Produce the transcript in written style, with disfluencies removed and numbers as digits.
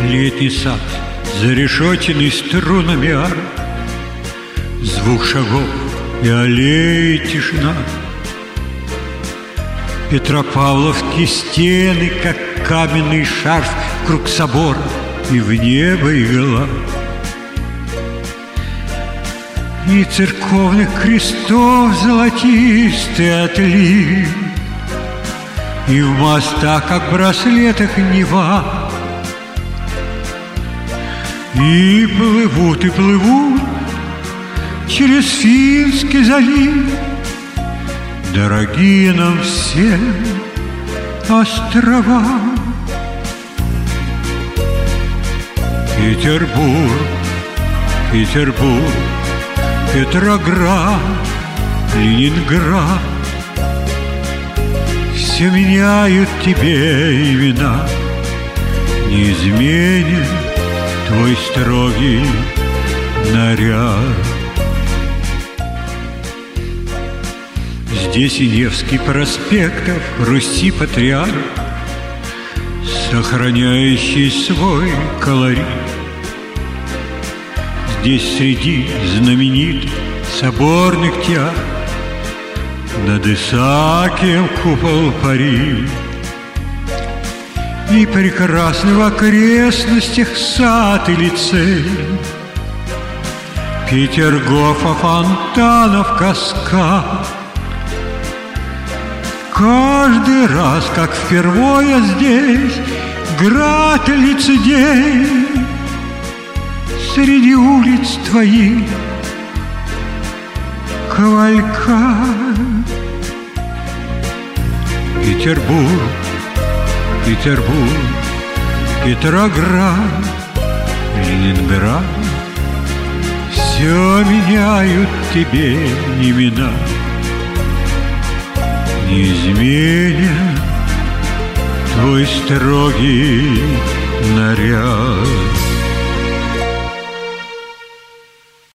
Летний сад, зарешоченный струнами арф, звук шагов и аллеи тишина. Петропавловские стены, как каменный шарф, вкруг собора и в небо игла. И церковных крестов золотистый отлив, и в мостах, как браслетах, Нева. И плывут через Финский залив дорогие нам всем острова. Петербург, Петербург, Петроград, Ленинград, все меняют тебе имена. Неизменен твой строгий наряд. Здесь и Невский проспектов, Руси патриарх, сохраняющий свой колорит. Здесь среди знаменитых соборных театров над Исаакием купол парит. И прекрасный в окрестностях сад и лицей, Петергофа, фонтанов каскад. Каждый раз, как впервые здесь, град лицедей среди улиц твоих кавалькад. Петербург, Петербург, Петроград, Ленинград, все меняют тебе имена. Неизменен твой строгий наряд.